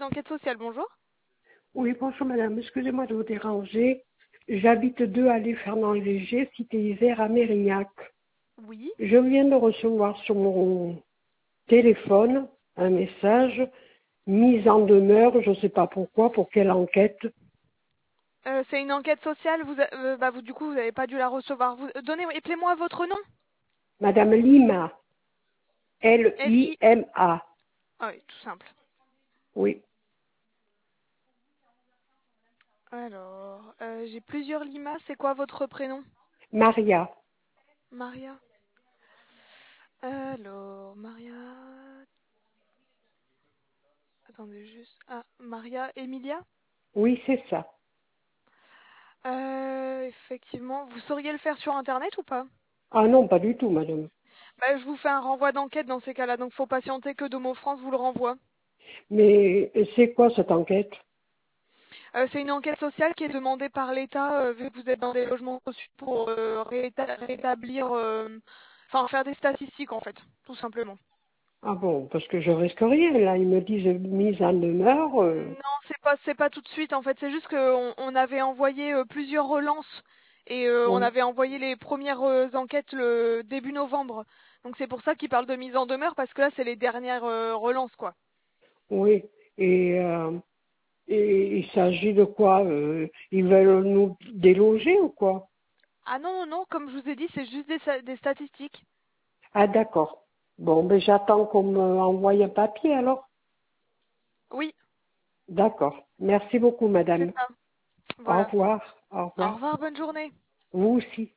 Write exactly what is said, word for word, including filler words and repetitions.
d'enquête sociale, bonjour. Oui, bonjour madame, excusez-moi de vous déranger. J'habite deux allées Fernand-Léger, cité Isère à Mérignac. Oui. Je viens de recevoir sur mon téléphone un message, mise en demeure, je ne sais pas pourquoi, pour quelle enquête. Euh, c'est une enquête sociale, vous, a- euh, bah, vous du coup, vous n'avez pas dû la recevoir. Vous, euh, donnez, appelez-moi votre nom. Madame Lima, L I. L I M A, Ah oui, tout simple. oui, Alors, euh, j'ai plusieurs Lima. C'est quoi votre prénom? Maria, Maria. Alors, Maria. Attendez juste. Ah, Maria Emilia. oui c'est ça. Euh, effectivement, vous sauriez le faire sur Internet ou pas? Ah non, pas du tout madame. Bah, je vous fais un renvoi d'enquête dans ces cas-là, donc faut patienter que Domo France vous le renvoie. Mais c'est quoi cette enquête? Euh, c'est une enquête sociale qui est demandée par l'État, euh, vu que vous êtes dans des logements sociaux, pour euh, rééta- rétablir, euh, enfin faire des statistiques en fait, tout simplement. Ah bon, parce que je risque rien, là, ils me disent mise en demeure. euh, Non, c'est pas, c'est pas tout de suite en fait, c'est juste qu'on on avait envoyé euh, plusieurs relances et euh, on oui. avait envoyé les premières euh, enquêtes le début novembre. Donc c'est pour ça qu'ils parlent de mise en demeure parce que là c'est les dernières euh, relances quoi. Oui, et, euh, et il s'agit de quoi euh, Ils veulent nous déloger ou quoi? Ah non, non, comme je vous ai dit, c'est juste des, sa- des statistiques. Ah d'accord. Bon, ben j'attends qu'on m'envoie un papier alors. Oui, D'accord. Merci beaucoup, c'est madame. ça. Au Voilà. revoir. Au Au revoir. revoir, bonne journée. Vous aussi.